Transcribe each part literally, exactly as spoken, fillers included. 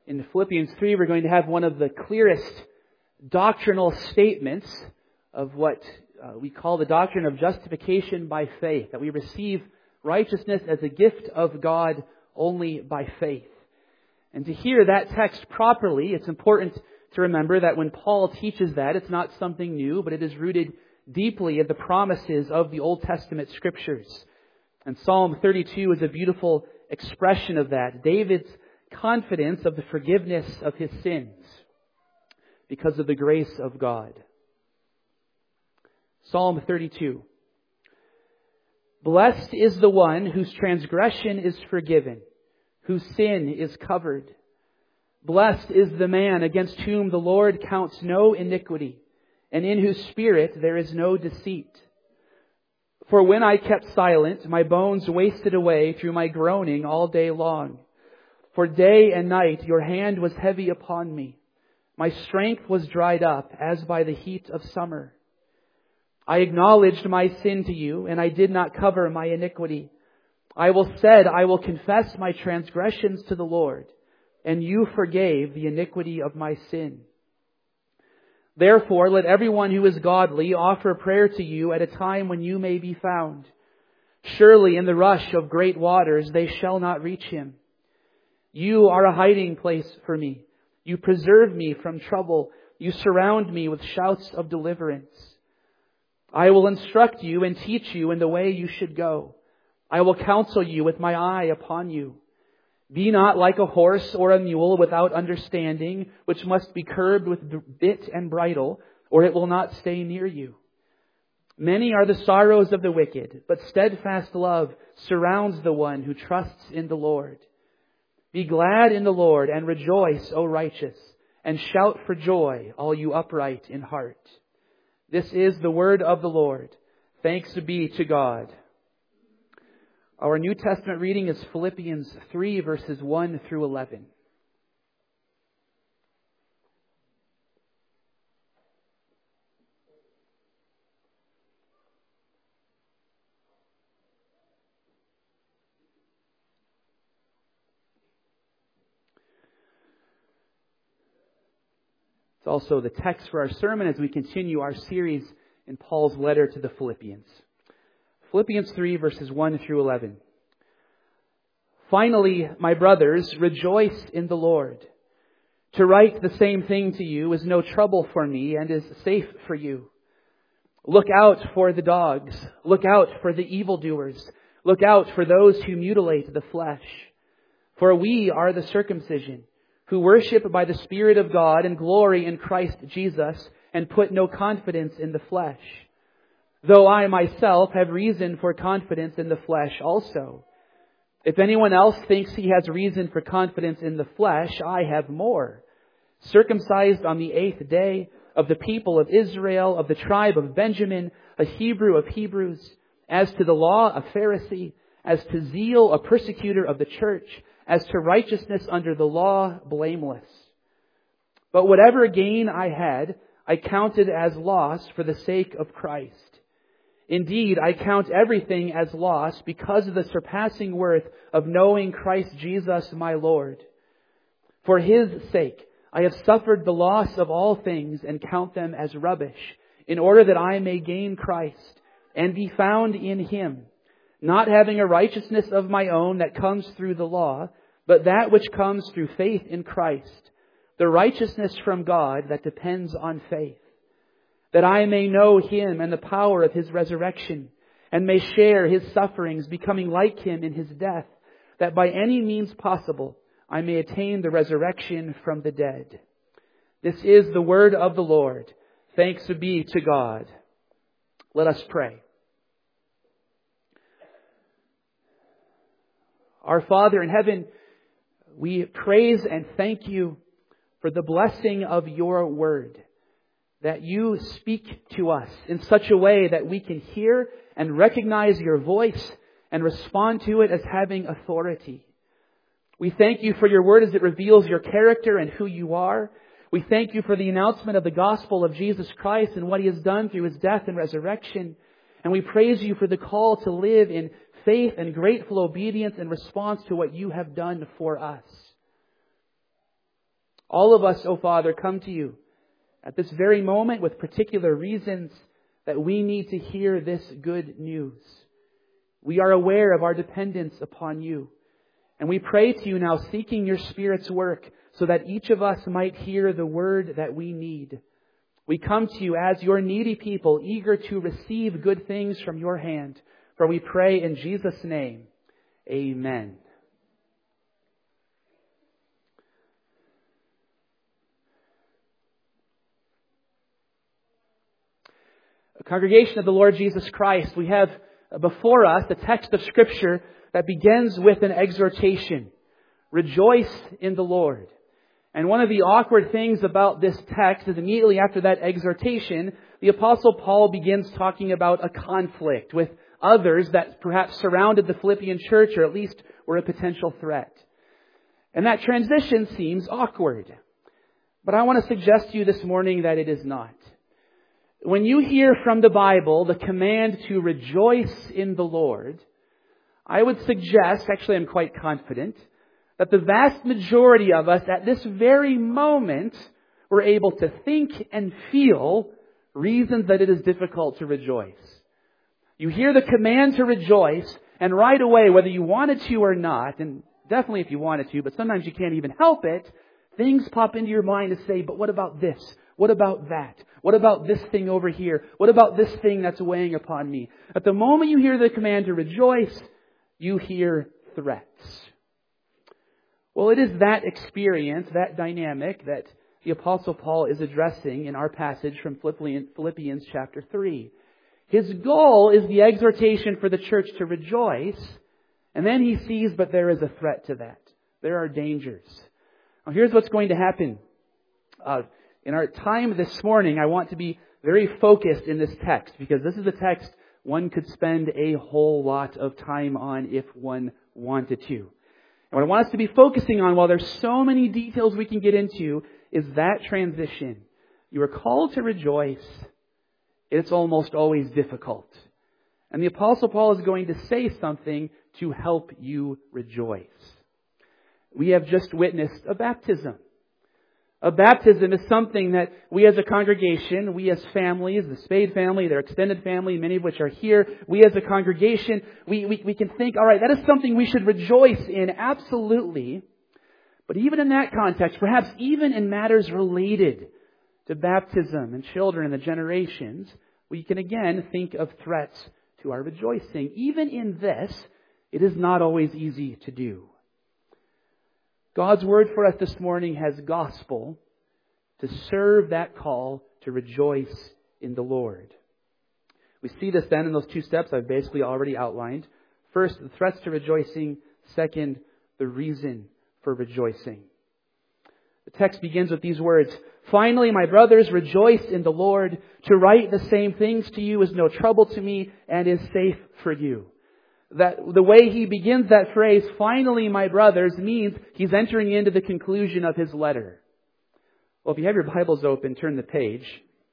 In Philippians three, we're going to have one of the clearest doctrinal statements of what uh, we call the doctrine of justification by faith, that we receive righteousness as a gift of God only by faith. And to hear that text properly, it's important to remember that when Paul teaches that, it's not something new, but it is rooted deeply in the promises of the Old Testament Scriptures. And Psalm thirty-two is a beautiful expression of that. David's confidence of the forgiveness of his sins because of the grace of God. Psalm thirty-two. Blessed is the one whose transgression is forgiven, whose sin is covered. Blessed is the man against whom the Lord counts no iniquity, and in whose spirit there is no deceit. For when I kept silent, my bones wasted away through my groaning all day long. For day and night your hand was heavy upon me. My strength was dried up as by the heat of summer. I acknowledged my sin to you, and I did not cover my iniquity. I will said, I will confess my transgressions to the Lord, and you forgave the iniquity of my sin. Therefore, let everyone who is godly offer prayer to you at a time when you may be found. Surely in the rush of great waters they shall not reach him. You are a hiding place for me. You preserve me from trouble. You surround me with shouts of deliverance. I will instruct you and teach you in the way you should go. I will counsel you with my eye upon you. Be not like a horse or a mule without understanding, which must be curbed with bit and bridle, or it will not stay near you. Many are the sorrows of the wicked, but steadfast love surrounds the one who trusts in the Lord. Be glad in the Lord and rejoice, O righteous, and shout for joy, all you upright in heart. This is the word of the Lord. Thanks be to God. Our New Testament reading is Philippians three, verses one through eleven. It's also the text for our sermon as we continue our series in Paul's letter to the Philippians. Philippians three, verses one through eleven. Finally, my brothers, rejoice in the Lord. To write the same thing to you is no trouble for me and is safe for you. Look out for the dogs. Look out for the evildoers. Look out for those who mutilate the flesh. For we are the circumcision, who worship by the Spirit of God and glory in Christ Jesus and put no confidence in the flesh. Though I myself have reason for confidence in the flesh also. If anyone else thinks he has reason for confidence in the flesh, I have more. Circumcised on the eighth day, of the people of Israel, of the tribe of Benjamin, a Hebrew of Hebrews, as to the law, a Pharisee, as to zeal, a persecutor of the church, as to righteousness under the law, blameless. But whatever gain I had, I counted as loss for the sake of Christ. Indeed, I count everything as loss because of the surpassing worth of knowing Christ Jesus my Lord. For His sake, I have suffered the loss of all things and count them as rubbish, in order that I may gain Christ and be found in Him, not having a righteousness of my own that comes through the law, but that which comes through faith in Christ, the righteousness from God that depends on faith. That I may know Him and the power of His resurrection, and may share His sufferings, becoming like Him in His death, that by any means possible I may attain the resurrection from the dead. This is the word of the Lord. Thanks be to God. Let us pray. Our Father in heaven, we praise and thank You for the blessing of Your word, that You speak to us in such a way that we can hear and recognize Your voice and respond to it as having authority. We thank You for Your word as it reveals Your character and who You are. We thank You for the announcement of the gospel of Jesus Christ and what He has done through His death and resurrection. And we praise You for the call to live in faith and grateful obedience in response to what You have done for us. All of us, O Father, come to you at this very moment with particular reasons that we need to hear this good news. We are aware of our dependence upon you. And we pray to you now, seeking your Spirit's work, so that each of us might hear the word that we need. We come to you as your needy people, eager to receive good things from your hand. For we pray in Jesus' name. Amen. A congregation of the Lord Jesus Christ, we have before us the text of Scripture that begins with an exhortation. Rejoice in the Lord. And one of the awkward things about this text is immediately after that exhortation, the Apostle Paul begins talking about a conflict with others that perhaps surrounded the Philippian church, or at least were a potential threat. And that transition seems awkward. But I want to suggest to you this morning that it is not. When you hear from the Bible the command to rejoice in the Lord, I would suggest, actually I'm quite confident, that the vast majority of us at this very moment were able to think and feel reasons that it is difficult to rejoice. You hear the command to rejoice, and right away, whether you wanted to or not, and definitely if you wanted to, but sometimes you can't even help it, things pop into your mind to say, but what about this? What about that? What about this thing over here? What about this thing that's weighing upon me? At the moment you hear the command to rejoice, you hear threats. Well, it is that experience, that dynamic, that the Apostle Paul is addressing in our passage from Philippians chapter three. His goal is the exhortation for the church to rejoice, and then he sees, but there is a threat to that. There are dangers. Now, here's what's going to happen. Uh, in our time this morning, I want to be very focused in this text, because this is a text one could spend a whole lot of time on if one wanted to. And what I want us to be focusing on, while there's so many details we can get into, is that transition. You are called to rejoice. It's almost always difficult. And the Apostle Paul is going to say something to help you rejoice. We have just witnessed a baptism. A baptism is something that we as a congregation, we as families, the Spade family, their extended family, many of which are here, we as a congregation, we, we, we can think, all right, that is something we should rejoice in, absolutely. But even in that context, perhaps even in matters related to baptism and children and the generations, we can again think of threats to our rejoicing. Even in this, it is not always easy to do. God's word for us this morning has gospel to serve that call to rejoice in the Lord. We see this then in those two steps I've basically already outlined. First, the threats to rejoicing. Second, the reason for rejoicing. The text begins with these words, "Finally, my brothers, rejoice in the Lord. To write the same things to you is no trouble to me and is safe for you." That the way he begins that phrase, "finally, my brothers," means he's entering into the conclusion of his letter. Well, if you have your Bibles open, turn the page,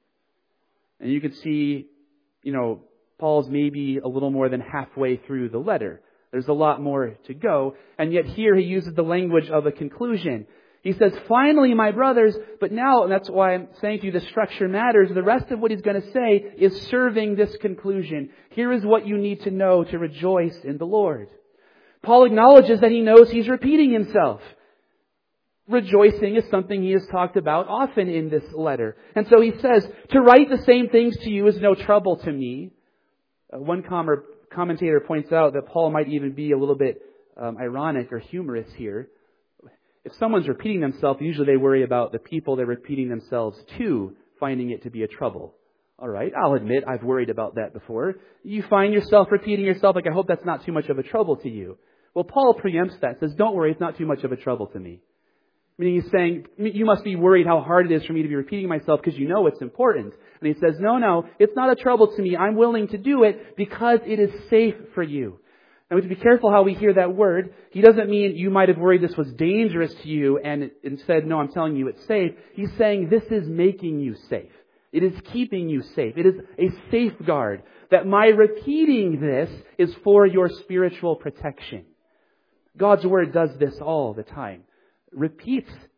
and you can see, you know, Paul's maybe a little more than halfway through the letter. There's a lot more to go, and yet here he uses the language of a conclusion. He says, "Finally, my brothers," but now, and that's why I'm saying to you the structure matters, the rest of what he's going to say is serving this conclusion. Here is what you need to know to rejoice in the Lord. Paul acknowledges that he knows he's repeating himself. Rejoicing is something he has talked about often in this letter. And so he says, "To write the same things to you is no trouble to me." Uh, one com- commentator points out that Paul might even be a little bit um, ironic or humorous here. If someone's repeating themselves, usually they worry about the people they're repeating themselves to finding it to be a trouble. All right, I'll admit I've worried about that before. You find yourself repeating yourself, like, I hope that's not too much of a trouble to you. Well, Paul preempts that, says, don't worry, it's not too much of a trouble to me. Meaning he's saying, you must be worried how hard it is for me to be repeating myself because you know it's important. And he says, no, no, it's not a trouble to me. I'm willing to do it because it is safe for you. Now, we have to be careful how we hear that word. He doesn't mean you might have worried this was dangerous to you and instead, no, I'm telling you it's safe. He's saying this is making you safe. It is keeping you safe. It is a safeguard that my repeating this is for your spiritual protection. God's word does this all the time. Repeats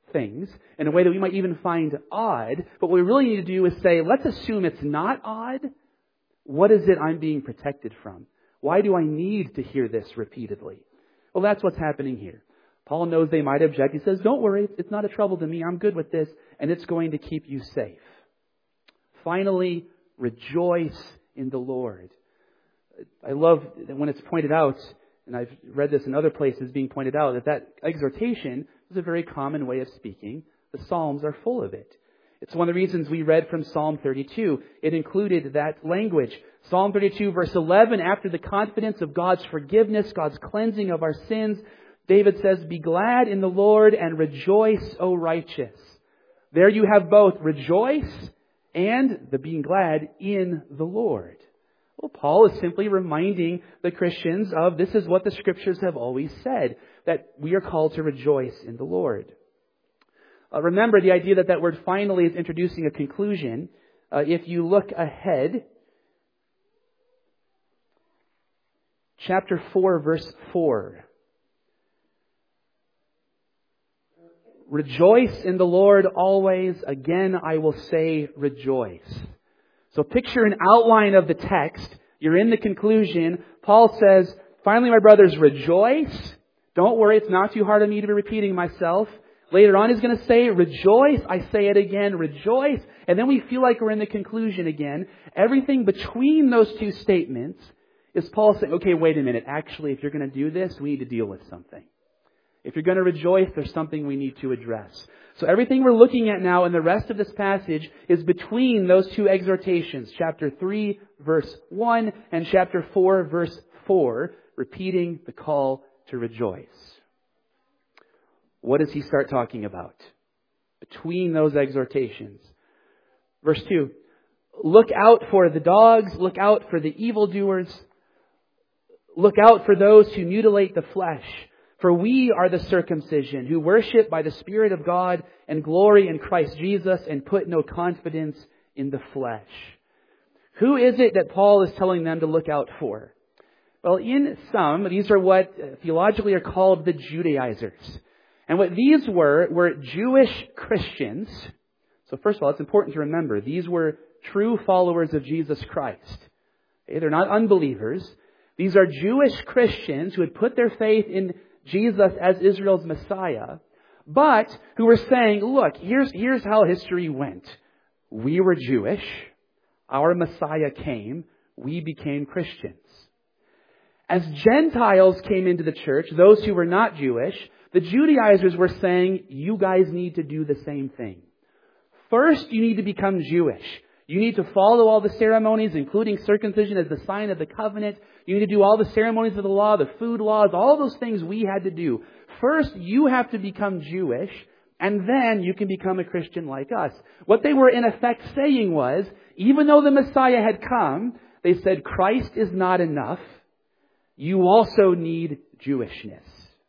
things in a way that we might even find odd. But what we really need to do is say, let's assume it's not odd. What is it I'm being protected from? Why do I need to hear this repeatedly? Well, that's what's happening here. Paul knows they might object. He says, don't worry, it's not a trouble to me. I'm good with this, and it's going to keep you safe. Finally, rejoice in the Lord. I love when it's pointed out, and I've read this in other places being pointed out, that that exhortation is a very common way of speaking. The Psalms are full of it. It's one of the reasons we read from Psalm thirty-two. It included that language. Psalm thirty-two, verse eleven, after the confidence of God's forgiveness, God's cleansing of our sins, David says, be glad in the Lord and rejoice, O righteous. There you have both rejoice and the being glad in the Lord. Well, Paul is simply reminding the Christians of this is what the Scriptures have always said, that we are called to rejoice in the Lord. Uh, remember the idea that that word finally is introducing a conclusion. Uh, if you look ahead, chapter four, verse four. Rejoice in the Lord always. Again, I will say rejoice. So picture an outline of the text. You're in the conclusion. Paul says, finally, my brothers, rejoice. Don't worry, it's not too hard on me to be repeating myself. Later on, he's going to say, rejoice. I say it again, rejoice. And then we feel like we're in the conclusion again. Everything between those two statements is Paul saying, okay, wait a minute. Actually, if you're going to do this, we need to deal with something. If you're going to rejoice, there's something we need to address. So everything we're looking at now in the rest of this passage is between those two exhortations, chapter three, verse one, and chapter four, verse four, repeating the call to rejoice. What does he start talking about between those exhortations? Verse two, look out for the dogs, look out for the evildoers, look out for those who mutilate the flesh. For we are the circumcision who worship by the Spirit of God and glory in Christ Jesus and put no confidence in the flesh. Who is it that Paul is telling them to look out for? Well, in some, these are what theologically are called the Judaizers. And what these were, were Jewish Christians. So first of all, it's important to remember, these were true followers of Jesus Christ. Okay, they're not unbelievers. These are Jewish Christians who had put their faith in Jesus as Israel's Messiah, but who were saying, look, here's, here's how history went. We were Jewish. Our Messiah came. We became Christians. As Gentiles came into the church, those who were not Jewish, the Judaizers were saying, you guys need to do the same thing. First, you need to become Jewish. You need to follow all the ceremonies, including circumcision as the sign of the covenant. You need to do all the ceremonies of the law, the food laws, all those things we had to do. First, you have to become Jewish, and then you can become a Christian like us. What they were in effect saying was, even though the Messiah had come, they said, Christ is not enough. You also need Jewishness.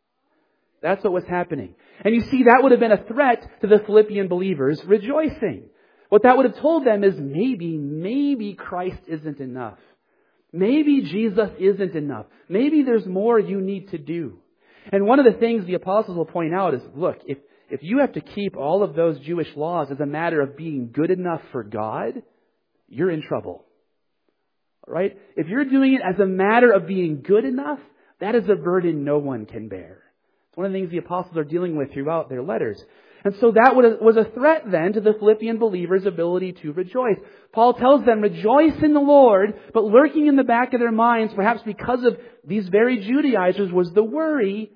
That's what was happening. And you see, that would have been a threat to the Philippian believers rejoicing. What that would have told them is maybe, maybe Christ isn't enough. Maybe Jesus isn't enough. Maybe there's more you need to do. And one of the things the apostles will point out is, look, if, if you have to keep all of those Jewish laws as a matter of being good enough for God, you're in trouble. All right? If you're doing it as a matter of being good enough, that is a burden no one can bear. It's one of the things the apostles are dealing with throughout their letters. And so that was a threat then to the Philippian believers' ability to rejoice. Paul tells them, rejoice in the Lord, but lurking in the back of their minds, perhaps because of these very Judaizers, was the worry,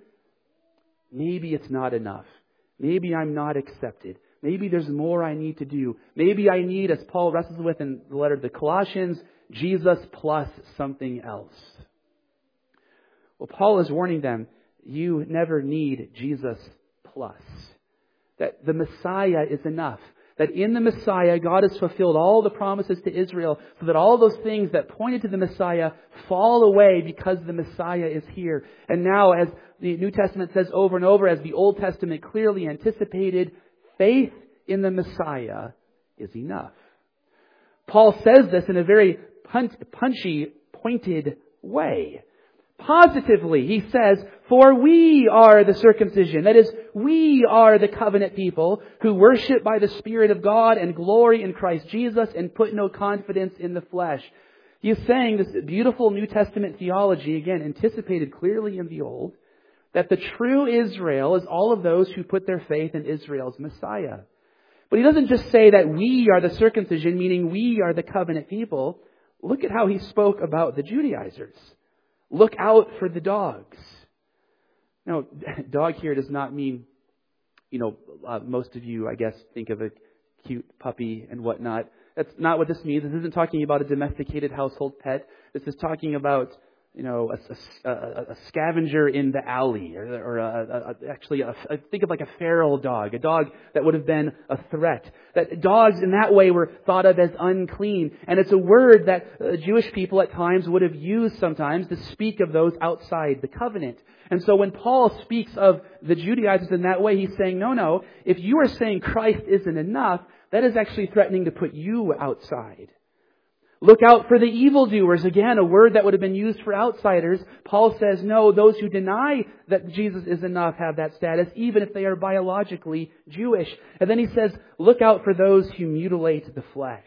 maybe it's not enough. Maybe I'm not accepted. Maybe there's more I need to do. Maybe I need, as Paul wrestles with in the letter to the Colossians, Jesus plus something else. Well, Paul is warning them, you never need Jesus plus. That the Messiah is enough. That in the Messiah, God has fulfilled all the promises to Israel so that all those things that pointed to the Messiah fall away because the Messiah is here. And now, as the New Testament says over and over, as the Old Testament clearly anticipated, faith in the Messiah is enough. Paul says this in a very punchy, pointed way. Positively, he says, for we are the circumcision. That is, we are the covenant people who worship by the Spirit of God and glory in Christ Jesus and put no confidence in the flesh. He is saying this beautiful New Testament theology, again, anticipated clearly in the Old, that the true Israel is all of those who put their faith in Israel's Messiah. But he doesn't just say that we are the circumcision, meaning we are the covenant people. Look at how he spoke about the Judaizers. Look out for the dogs. Now, dog here does not mean, you know, uh, most of you, I guess, think of a cute puppy and whatnot. That's not what this means. This isn't talking about a domesticated household pet. This is talking about, you know, a, a, a scavenger in the alley, or, or a, a, actually, a, think of like a feral dog, a dog that would have been a threat. That dogs in that way were thought of as unclean, and it's a word that uh, Jewish people at times would have used sometimes to speak of those outside the covenant. And so when Paul speaks of the Judaizers in that way, he's saying, no, no, if you are saying Christ isn't enough, that is actually threatening to put you outside. Look out for the evildoers. Again, a word that would have been used for outsiders. Paul says, no, those who deny that Jesus is enough have that status, even if they are biologically Jewish. And then he says, look out for those who mutilate the flesh.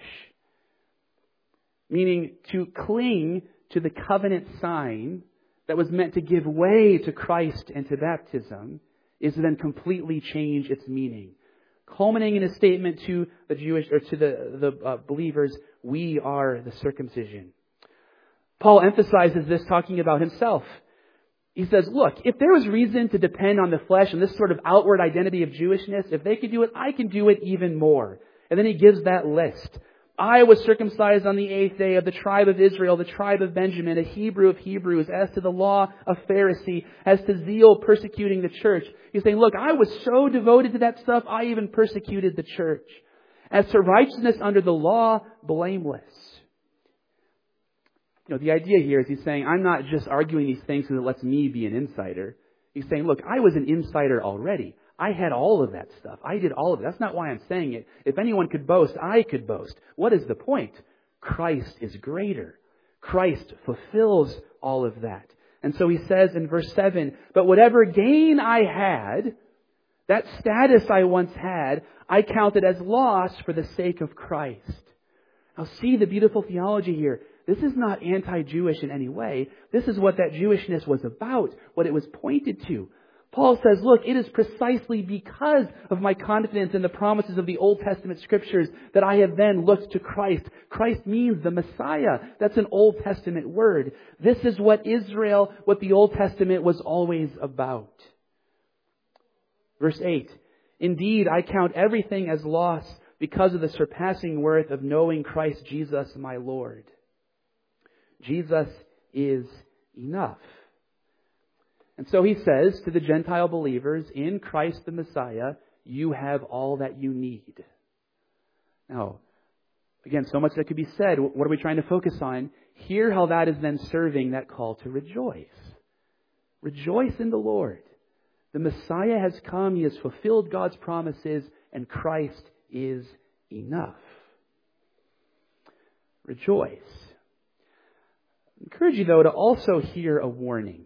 Meaning to cling to the covenant sign that was meant to give way to Christ and to baptism is to then completely change its meaning. Culminating in a statement to the Jewish, or to the, the uh, believers, we are the circumcision. Paul emphasizes this talking about himself. He says, look, if there was reason to depend on the flesh and this sort of outward identity of Jewishness, if they could do it, I can do it even more. And then he gives that list. I was circumcised on the eighth day, of the tribe of Israel, the tribe of Benjamin, a Hebrew of Hebrews, as to the law, a Pharisee, as to zeal, persecuting the church. He's saying, look, I was so devoted to that stuff, I even persecuted the church. As to righteousness under the law, blameless. You know, the idea here is he's saying, I'm not just arguing these things because it lets me be an insider. He's saying, look, I was an insider already. I had all of that stuff. I did all of it. That's not why I'm saying it. If anyone could boast, I could boast. What is the point? Christ is greater. Christ fulfills all of that. And so he says in verse seven, but whatever gain I had, that status I once had, I counted as loss for the sake of Christ. Now see the beautiful theology here. This is not anti-Jewish in any way. This is what that Jewishness was about, what it was pointed to. Paul says, look, it is precisely because of my confidence in the promises of the Old Testament Scriptures that I have then looked to Christ. Christ means the Messiah. That's an Old Testament word. This is what Israel, what the Old Testament was always about. Verse eight, indeed, I count everything as loss because of the surpassing worth of knowing Christ Jesus my Lord. Jesus is enough. And so he says to the Gentile believers, in Christ the Messiah, you have all that you need. Now, again, so much that could be said. What are we trying to focus on? Hear how that is then serving that call to rejoice. Rejoice in the Lord. The Messiah has come. He has fulfilled God's promises, and Christ is enough. Rejoice. I encourage you, though, to also hear a warning.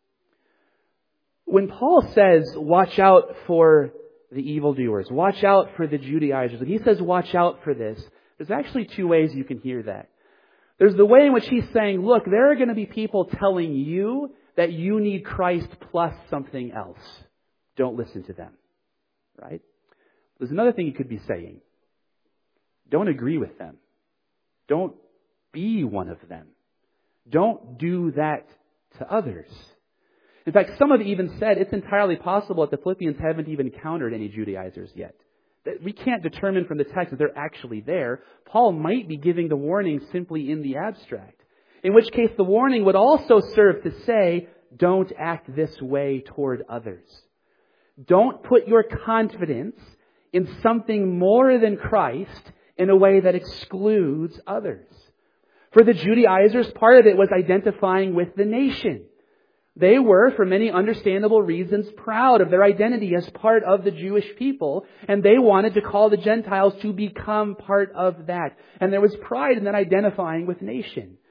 When Paul says, watch out for the evildoers, watch out for the Judaizers, when he says, watch out for this, there's actually two ways you can hear that. There's the way in which he's saying, look, there are going to be people telling you that you need Christ plus something else. Don't listen to them. Right? There's another thing he could be saying. Don't agree with them. Don't be one of them. Don't do that to others. In fact, some have even said it's entirely possible that the Philippians haven't even encountered any Judaizers yet. That we can't determine from the text that they're actually there. Paul might be giving the warning simply in the abstract. In which case the warning would also serve to say, don't act this way toward others. Don't put your confidence in something more than Christ in a way that excludes others. For the Judaizers, part of it was identifying with the nation. They were, for many understandable reasons, proud of their identity as part of the Jewish people, and they wanted to call the Gentiles to become part of that. And there was pride in that identifying with nation.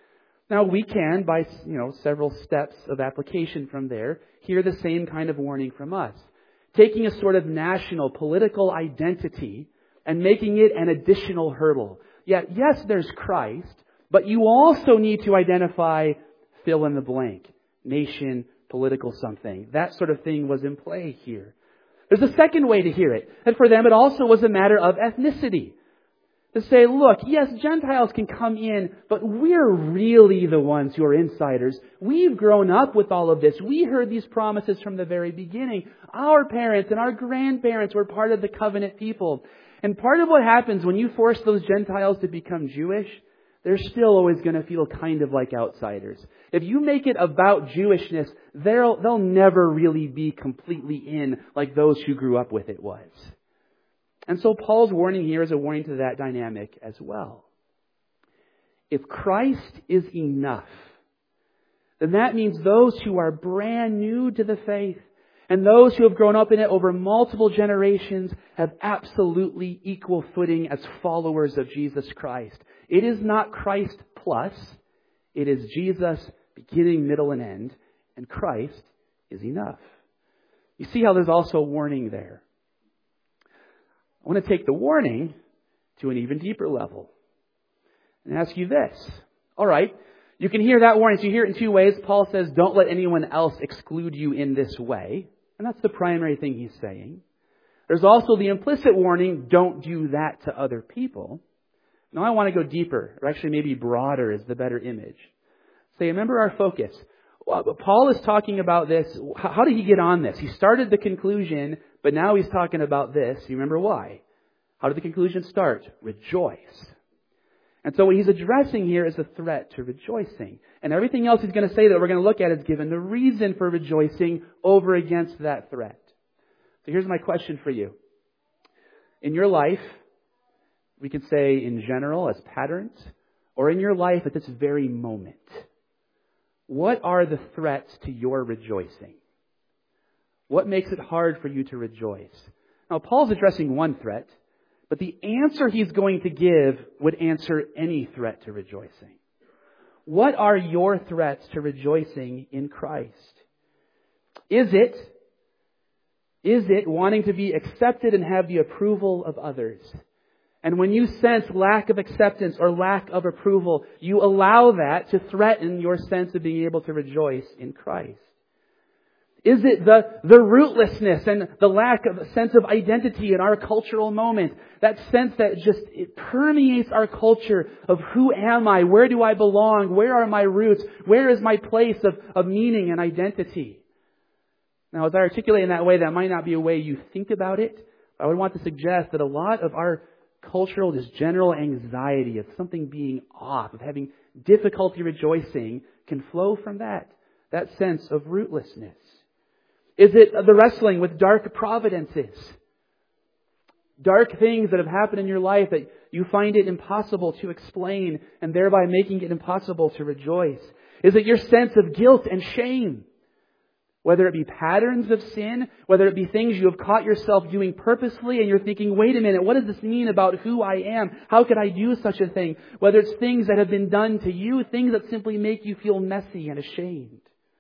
Now we can, by you know several steps of application from there, hear the same kind of warning from us. Taking a sort of national political identity and making it an additional hurdle. Yet, yes, there's Christ, but you also need to identify fill in the blank. Nation, political something. That sort of thing was in play here. There's a second way to hear it. And for them, it also was a matter of ethnicity. To say, look, yes, Gentiles can come in, but we're really the ones who are insiders. We've grown up with all of this. We heard these promises from the very beginning. Our parents and our grandparents were part of the covenant people. And part of what happens when you force those Gentiles to become Jewish, they're still always going to feel kind of like outsiders. If you make it about Jewishness, they'll, they'll never really be completely in like those who grew up with it was. And so Paul's warning here is a warning to that dynamic as well. If Christ is enough, then that means those who are brand new to the faith and those who have grown up in it over multiple generations have absolutely equal footing as followers of Jesus Christ. It is not Christ plus. It is Jesus beginning, middle, and end. And Christ is enough. You see how there's also a warning there. I want to take the warning to an even deeper level and ask you this. All right, you can hear that warning. So you hear it in two ways. Paul says, don't let anyone else exclude you in this way. And that's the primary thing he's saying. There's also the implicit warning, don't do that to other people. Now I want to go deeper, or actually maybe broader is the better image. Say, remember our focus. Well, Paul is talking about this. How did he get on this? He started the conclusion, but now he's talking about this. You remember why? How did the conclusion start? Rejoice. And so what he's addressing here is a threat to rejoicing. And everything else he's going to say that we're going to look at is given the reason for rejoicing over against that threat. So here's my question for you. In your life, we can say in general as patterns, or in your life at this very moment, what are the threats to your rejoicing? What makes it hard for you to rejoice? Now, Paul's addressing one threat, but the answer he's going to give would answer any threat to rejoicing. What are your threats to rejoicing in Christ? Is it, is it wanting to be accepted and have the approval of others? And when you sense lack of acceptance or lack of approval, you allow that to threaten your sense of being able to rejoice in Christ. Is it the, the rootlessness and the lack of a sense of identity in our cultural moment? That sense that just it permeates our culture of who am I? Where do I belong? Where are my roots? Where is my place of, of meaning and identity? Now, as I articulate in that way, that might not be a way you think about it. I would want to suggest that a lot of our cultural, just general anxiety of something being off, of having difficulty rejoicing, can flow from that, that sense of rootlessness. Is it the wrestling with dark providences? Dark things that have happened in your life that you find it impossible to explain and thereby making it impossible to rejoice? Is it your sense of guilt and shame? Whether it be patterns of sin, whether it be things you have caught yourself doing purposely and you're thinking, wait a minute, what does this mean about who I am? How could I do such a thing? Whether it's things that have been done to you, things that simply make you feel messy and ashamed.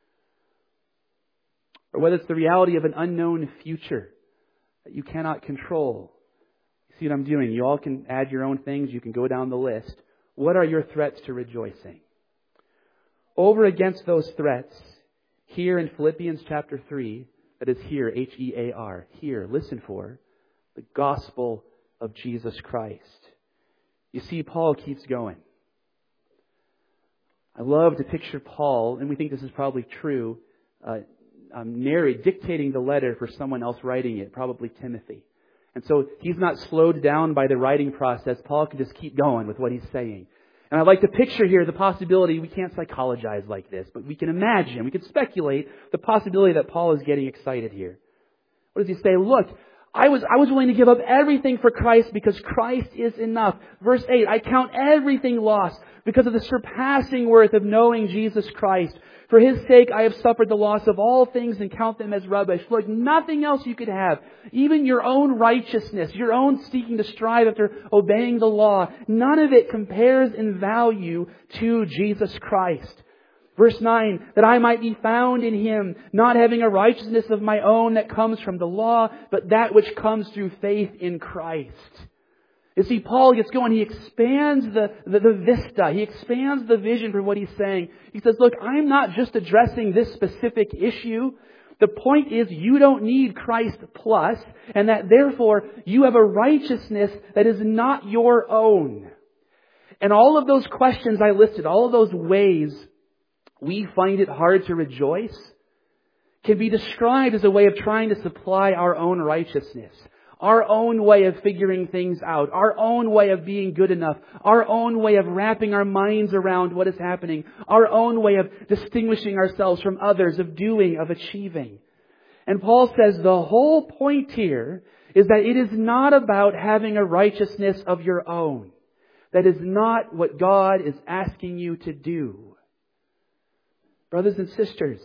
Or whether it's the reality of an unknown future that you cannot control. You see what I'm doing? You all can add your own things. You can go down the list. What are your threats to rejoicing? Over against those threats, here in Philippians chapter three, that is here, H E A R, here, listen for, the gospel of Jesus Christ. You see, Paul keeps going. I love to picture Paul, and we think this is probably true, uh, um, narrate, dictating the letter for someone else writing it, probably Timothy. And so he's not slowed down by the writing process. Paul can just keep going with what he's saying. And I'd like to picture here the possibility, we can't psychologize like this, but we can imagine, we can speculate the possibility that Paul is getting excited here. What does he say? Look, I was, I was willing to give up everything for Christ because Christ is enough. Verse eight, I count everything lost because of the surpassing worth of knowing Jesus Christ. For His sake I have suffered the loss of all things and count them as rubbish. Look, nothing else you could have, even your own righteousness, your own seeking to strive after obeying the law, none of it compares in value to Jesus Christ. Verse nine, that I might be found in Him, not having a righteousness of my own that comes from the law, but that which comes through faith in Christ. You see, Paul gets going. He expands the, the, the vista. He expands the vision for what he's saying. He says, look, I'm not just addressing this specific issue. The point is you don't need Christ plus, and that therefore you have a righteousness that is not your own. And all of those questions I listed, all of those ways we find it hard to rejoice, can be described as a way of trying to supply our own righteousness. Our own way of figuring things out. Our own way of being good enough. Our own way of wrapping our minds around what is happening. Our own way of distinguishing ourselves from others, of doing, of achieving. And Paul says the whole point here is that it is not about having a righteousness of your own. That is not what God is asking you to do. Brothers and sisters,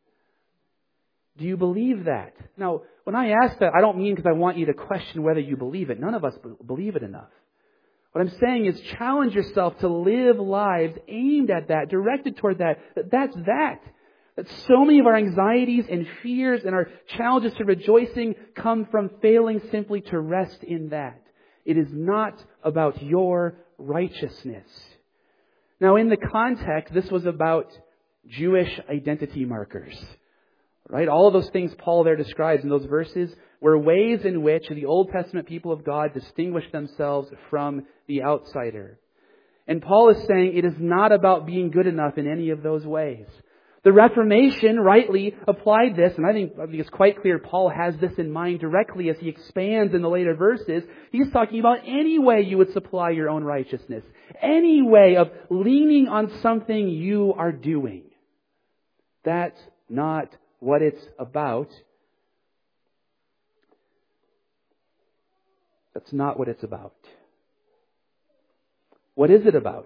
do you believe that? Now, when I ask that, I don't mean because I want you to question whether you believe it. None of us believe it enough. What I'm saying is challenge yourself to live lives aimed at that, directed toward that. That that's that. That so many of our anxieties and fears and our challenges to rejoicing come from failing simply to rest in that. It is not about your righteousness. Now, in the context, this was about Jewish identity markers. Right? All of those things Paul there describes in those verses were ways in which the Old Testament people of God distinguished themselves from the outsider. And Paul is saying it is not about being good enough in any of those ways. The Reformation rightly applied this, and I think, I think it's quite clear Paul has this in mind directly as he expands in the later verses. He's talking about any way you would supply your own righteousness. Any way of leaning on something you are doing. That's not what it's about. That's not what it's about. What is it about?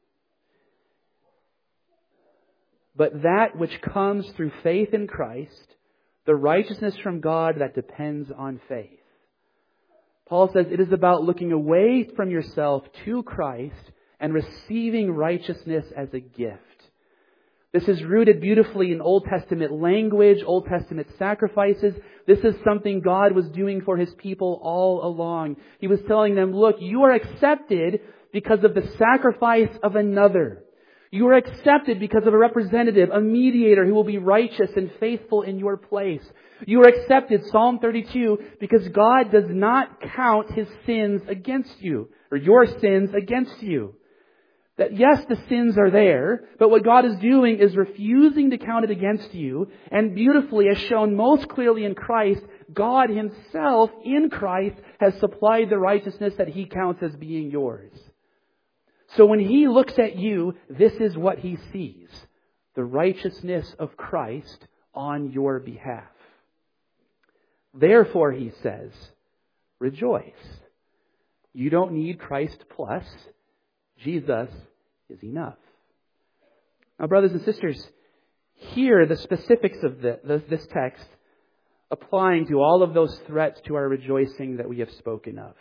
But that which comes through faith in Christ, the righteousness from God that depends on faith. Paul says it is about looking away from yourself to Christ and receiving righteousness as a gift. This is rooted beautifully in Old Testament language, Old Testament sacrifices. This is something God was doing for His people all along. He was telling them, look, you are accepted because of the sacrifice of another. You are accepted because of a representative, a mediator who will be righteous and faithful in your place. You are accepted, Psalm thirty-two, because God does not count His sins against you, or your sins against you. That yes, the sins are there, but what God is doing is refusing to count it against you. And beautifully, as shown most clearly in Christ, God Himself in Christ has supplied the righteousness that He counts as being yours. So when He looks at you, this is what He sees. The righteousness of Christ on your behalf. Therefore, He says, rejoice. You don't need Christ plus. Jesus is enough. Now, brothers and sisters, here the specifics of the, the, this text applying to all of those threats to our rejoicing that we have spoken of.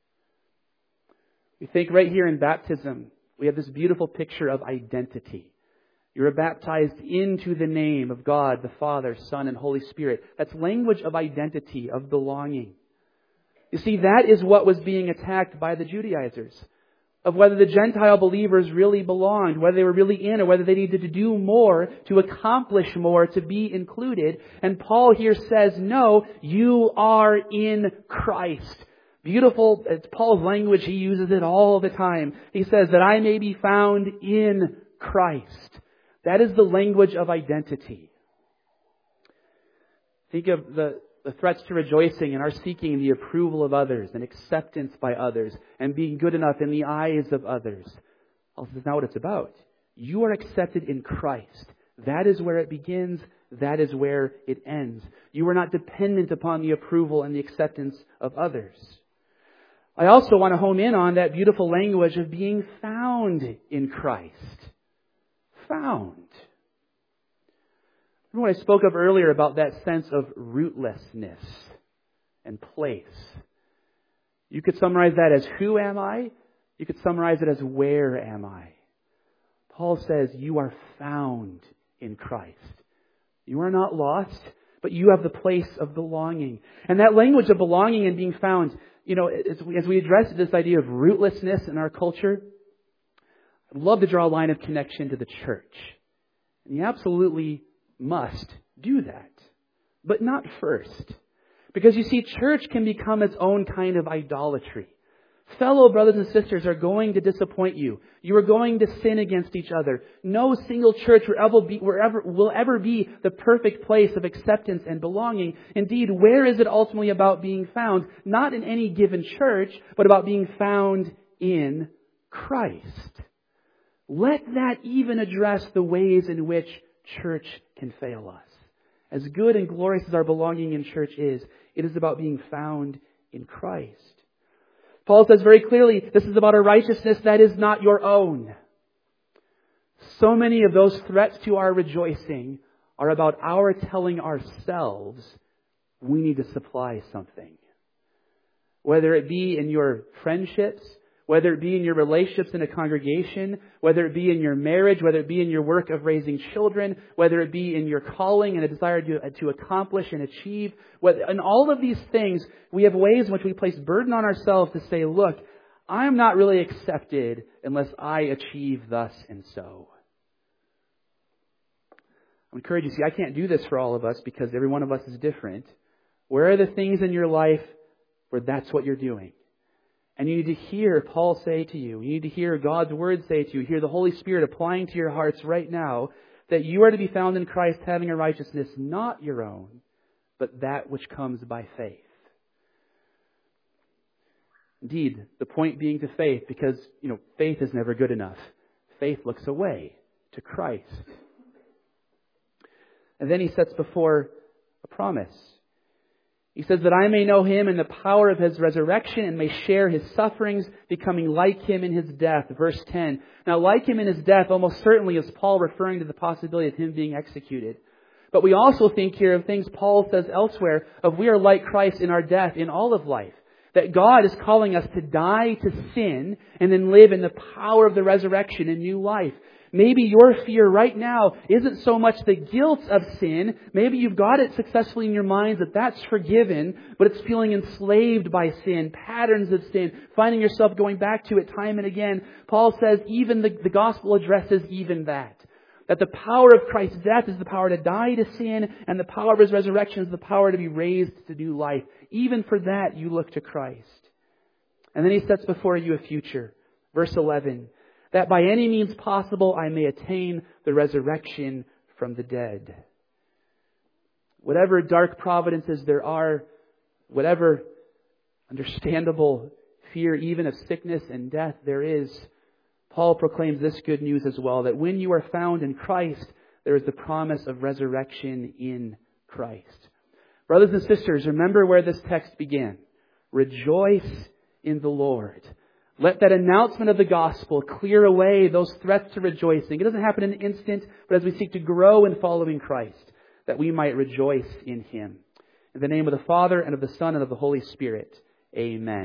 We think right here in baptism, we have this beautiful picture of identity. You are baptized into the name of God, the Father, Son, and Holy Spirit. That's language of identity, of belonging. You see, that is what was being attacked by the Judaizers. Of whether the Gentile believers really belonged, whether they were really in, or whether they needed to do more, to accomplish more, to be included. And Paul here says, no, you are in Christ. Beautiful, it's Paul's language, he uses it all the time. He says that I may be found in Christ. That is the language of identity. Think of the, the threats to rejoicing and our seeking the approval of others and acceptance by others and being good enough in the eyes of others. Paul says, that's not what it's about. You are accepted in Christ. That is where it begins. that is where it ends. You are not dependent upon the approval and the acceptance of others. I also want to home in on that beautiful language of being found in Christ. Found. Remember what I spoke of earlier about that sense of rootlessness and place. You could summarize that as who am I? You could summarize it as where am I? Paul says you are found in Christ. You are not lost, but you have the place of belonging. And that language of belonging and being found, you know, as we, as we address this idea of rootlessness in our culture, I'd love to draw a line of connection to the church. And you absolutely must do that. But not first. Because you see, church can become its own kind of idolatry. Fellow brothers and sisters are going to disappoint you. You are going to sin against each other. No single church will ever be, wherever, will ever be the perfect place of acceptance and belonging. Indeed, where is it ultimately about being found? Not in any given church, but about being found in Christ. Let that even address the ways in which church can fail us. As good and glorious as our belonging in church is, it is about being found in Christ. Paul says very clearly, this is about a righteousness that is not your own. So many of those threats to our rejoicing are about our telling ourselves we need to supply something. Whether it be in your friendships, whether it be in your relationships in a congregation, whether it be in your marriage, whether it be in your work of raising children, whether it be in your calling and a desire to, to accomplish and achieve. In all of these things, we have ways in which we place burden on ourselves to say, look, I'm not really accepted unless I achieve thus and so. I encourage you, see, I can't do this for all of us because every one of us is different. Where are the things in your life where that's what you're doing? And you need to hear Paul say to you, you need to hear God's Word say to you, hear the Holy Spirit applying to your hearts right now, that you are to be found in Christ having a righteousness not your own, but that which comes by faith. Indeed, the point being to faith, because, you know, faith is never good enough. Faith looks away to Christ. And then he sets before a promise. He says that I may know Him in the power of His resurrection and may share His sufferings, becoming like Him in His death. Verse ten. Now, like Him in His death, almost certainly is Paul referring to the possibility of Him being executed. But we also think here of things Paul says elsewhere of we are like Christ in our death in all of life. That God is calling us to die to sin and then live in the power of the resurrection in new life. Maybe your fear right now isn't so much the guilt of sin. Maybe you've got it successfully in your minds that that's forgiven, but it's feeling enslaved by sin, patterns of sin, finding yourself going back to it time and again. Paul says even the, the gospel addresses even that. That the power of Christ's death is the power to die to sin, and the power of His resurrection is the power to be raised to new life. Even for that, you look to Christ. And then He sets before you a future. Verse eleven. That by any means possible I may attain the resurrection from the dead. Whatever dark providences there are, whatever understandable fear even of sickness and death there is, Paul proclaims this good news as well, that when you are found in Christ, there is the promise of resurrection in Christ. Brothers and sisters, remember where this text began. Rejoice in the Lord. Let that announcement of the gospel clear away those threats to rejoicing. It doesn't happen in an instant, but as we seek to grow in following Christ, that we might rejoice in Him. In the name of the Father, and of the Son, and of the Holy Spirit. Amen.